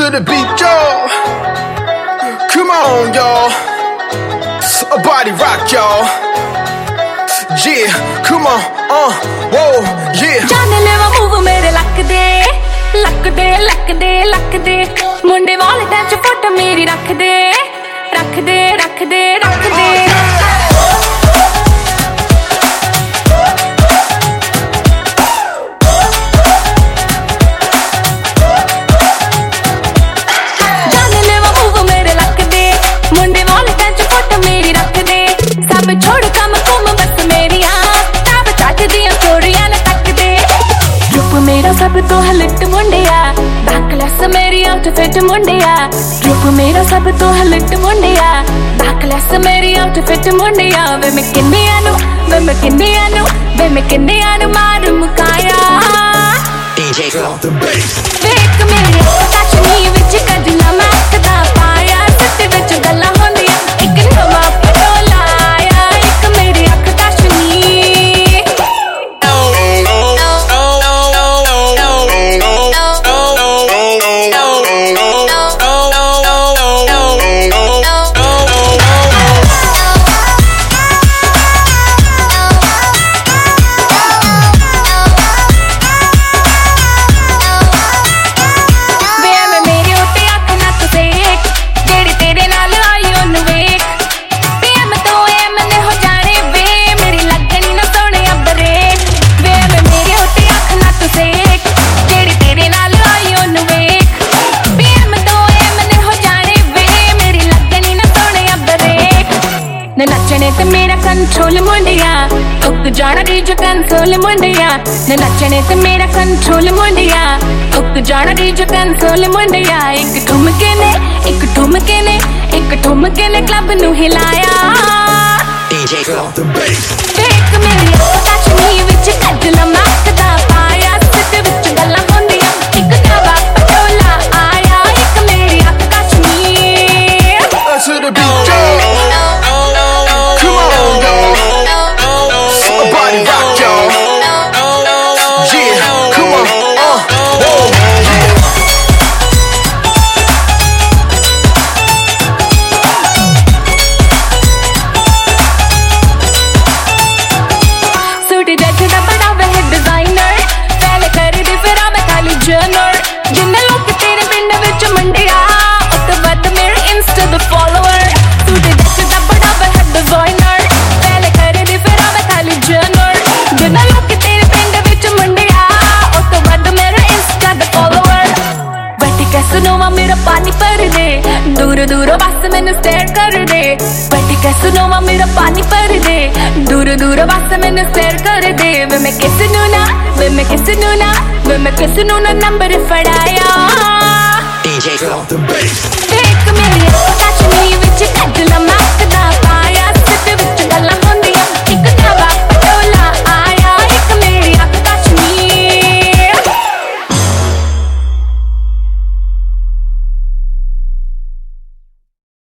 to the beat, y'all. Come on, y'all. A body rock, y'all. Yeah, come on, whoa, yeah. जाने ले वो move मेरे लक दे, लक दे, लक दे, लक दे. मुंडे वाले टाइम च फोटो मेरी रख दे, रख दे, रख दे, रख दे. छोड़ कम कुम बस मेरिया सब चट दियां चोरियां न तक दे. रूप मेरा सब तो हलट मुंडिया, बैकलेस मेरी आउटफिट मुंडिया. रूप मेरा सब तो हलट मुंडिया, बैकलेस मेरी आउटफिट मुंडिया. वे मैं किन्नियां नु, वे मैं किन्नियां नु, वे मैं किन्नियां नु मार मुकाया. DJ drop the bass. देख मेरे कश्मीर विच कजला महकदा पाया. सत्ते विच गल्लां होंदियां इक नवां पटोला. नचने ते मेरा कंट्रोल मुंडिया, उक जाना डी जो कंसोल मुंडिया. नचने ते मेरा कंट्रोल मुंडिया, उक जाना डी जो कंसोल मुंडिया. एक ठुमके ने, एक ठुमके ने, एक ठुमके ने क्लब नु हिलाया. DJ drop the bass. देख मेरी कश्मीर विच कजला महकदा पाया. सिद्ध विच गल्लां होंदियां इक नवां पटोला आया. एक मेरी Kashmir. To the beat, y'all. Come on, y'all. A body rock, y'all. Yeah, come on, whoa, yeah. Suit जचदा बड़ा वह डिजाइनर, पहले कर दी फिर मैं खाली जर्नर. जिन्ने लोग तेरे पिंड विच मंडिया, उस तो वध मेरे इंस्टा द फॉलोअर. सूट जचदा बड़ा वह डिजाइनर, पहले कर दी फिर मैं खाली जर्नर. जिन्ने लोग तेरे पिंड विच मंडिया, उस तो वध मेरे इंस्टा द फॉलोअर. बैठी कैसे नोवा मेरा पानी भर दे, दूर दूर बस मैनू स्टेयर कर दे. बैठी कैसे नोवा मेरा पानी भर दे, दूर दूर बस मैनू स्टेयर कर दे. वे मैं किस नू ना, वे मैं किस नू ना, वे मैं किस नू ना नंबर फड़ाया. DJ drop the bass. देख मेरी कश्मीर विच कजला महकदा